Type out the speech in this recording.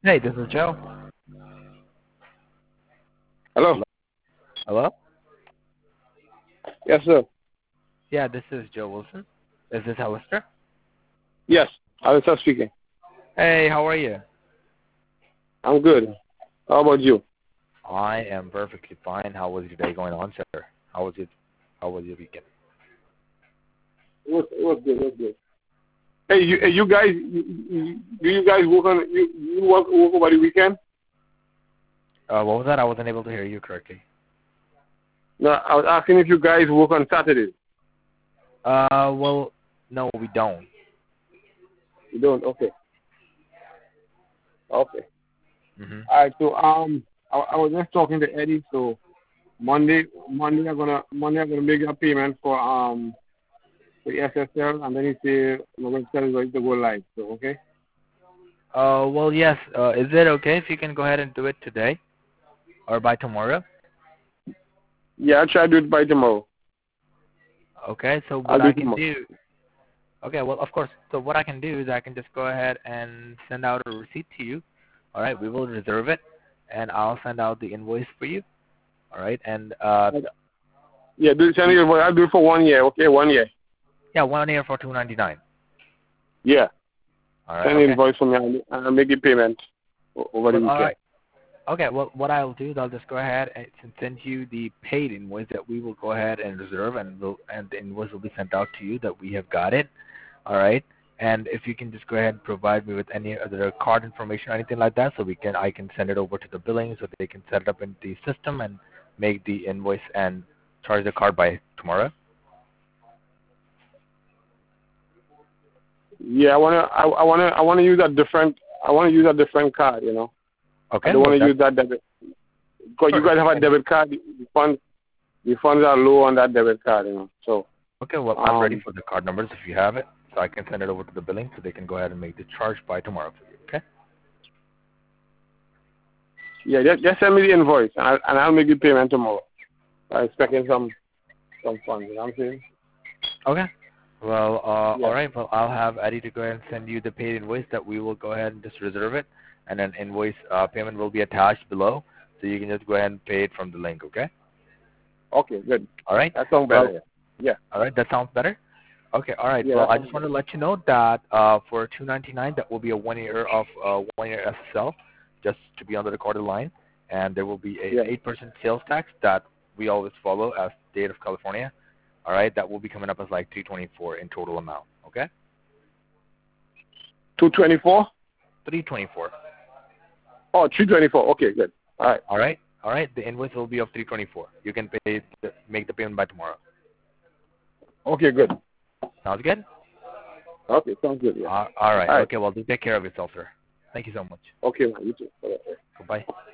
Hey, this is Joe. Hello. Hello? Hello? Yes, sir. Yeah, this is Joe Wilson. Is this Alistair? Yes, Alistair speaking. Hey, how are you? I'm good. How about you? I am perfectly fine. How was your day going on, sir? How was your weekend? It was good. It was good. Hey, you guys, do you guys work on you work over the weekend? What was that? I wasn't able to hear you correctly. No, I was asking if you guys work on Saturdays. Well, no, we don't. You don't. Okay. Okay. Mhm. All right. So I was just talking to Eddie. So Monday I'm gonna make a payment for the SSL, and then he say I'm gonna tell you to go live. So okay. Well, yes. Is it okay if you can go ahead and do it today or by tomorrow? Yeah, I'll try to do it by tomorrow. Okay. So I'll what do I it can tomorrow. do? Okay. Well, of course. So what I can do is I can just go ahead and send out a receipt to you. All right. We will reserve it, and I'll send out the invoice for you. All right. And Yeah, I'll do it for 1 year. Okay, 1 year. yeah, 1 year for 299. Yeah. All right. Send the Okay. invoice for me and I'll make the payment over the Well, all weekend. right. Okay. Well, what I'll do is I'll just go ahead and send you the paid invoice that we will go ahead and reserve, and the invoice will be sent out to you that we have got it. All right. And if you can just go ahead and provide me with any other card information or anything like that, so I can send it over to the billing so they can set it up in the system and make the invoice and charge the card by tomorrow. Yeah, I wanna use a different card, I Okay. don't Well, wanna that's use that debit because you sure. guys have a debit card, the funds are low on that debit card. So Okay, well, I'm ready um for the card numbers if you have it, so I can send it over to the billing so they can go ahead and make the charge by tomorrow for you. Okay? yeah, just send me the invoice and I'll make the payment tomorrow. I'm expecting some funds, you know what I'm saying? Okay. Well, all Yeah. right. Well, I'll have Eddie to go ahead and send you the paid invoice that we will go ahead and just reserve it, and then invoice payment will be attached below, so you can just go ahead and pay it from the link. Okay? Okay, good. All right. That sounds Well, better. Yeah. all right. That sounds better. Okay. All right. Yeah, Well, that I sounds just want better. to let you know that for 299, that will be a 1 year of 1 year SSL, just to be on the recorded line, and there will be an Yeah. 8% sales tax that we always follow as state of California. All right. That will be coming up as like 324 in total amount. Okay. 224? 324. Oh, 324. Okay, good. All right. All right. All right. The invoice will be of 324. You can make the payment by tomorrow. Okay, good. Sounds good? Okay, sounds good, yeah. All right. All right. Okay. Well, do take care of yourself, sir. Thank you so much. Okay, man, you too. All right. Goodbye.